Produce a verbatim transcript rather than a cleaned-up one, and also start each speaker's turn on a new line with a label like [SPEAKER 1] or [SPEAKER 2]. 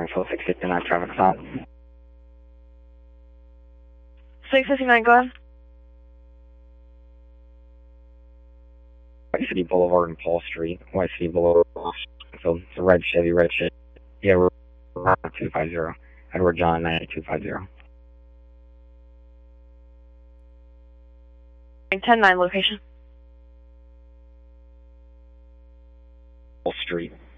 [SPEAKER 1] Until six fifty-nine, traffic stop.
[SPEAKER 2] six fifty-nine, go ahead.
[SPEAKER 1] White City Boulevard and Paul Street. White City Boulevard. So it's a red Chevy, red Chevy. Yeah, we're on two five zero. Edward John, ninety-two fifty.
[SPEAKER 2] ten nine location.
[SPEAKER 1] Paul Street.